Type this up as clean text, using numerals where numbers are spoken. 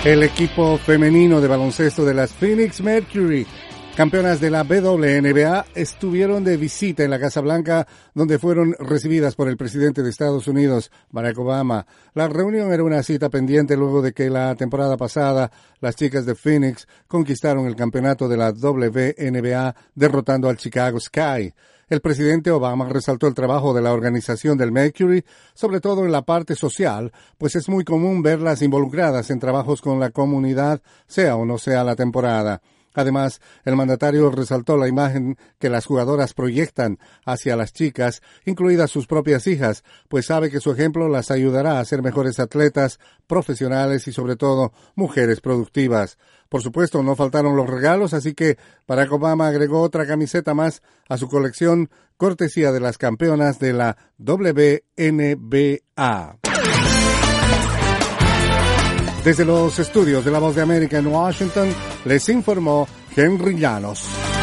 El equipo femenino de baloncesto de las Phoenix Mercury, campeonas de la WNBA, estuvieron de visita en la Casa Blanca, donde fueron recibidas por el presidente de Estados Unidos, Barack Obama. La reunión era una cita pendiente luego de que la temporada pasada las chicas de Phoenix conquistaron el campeonato de la WNBA derrotando al Chicago Sky. El presidente Obama resaltó el trabajo de la organización del Mercury, sobre todo en la parte social, pues es muy común verlas involucradas en trabajos con la comunidad, sea o no sea la temporada. Además, el mandatario resaltó la imagen que las jugadoras proyectan hacia las chicas, incluidas sus propias hijas, pues sabe que su ejemplo las ayudará a ser mejores atletas, profesionales y sobre todo mujeres productivas. Por supuesto, no faltaron los regalos, así que Barack Obama agregó otra camiseta más a su colección, cortesía de las campeonas de la WNBA. Desde los estudios de La Voz de América en Washington, les informó Henry Llanos.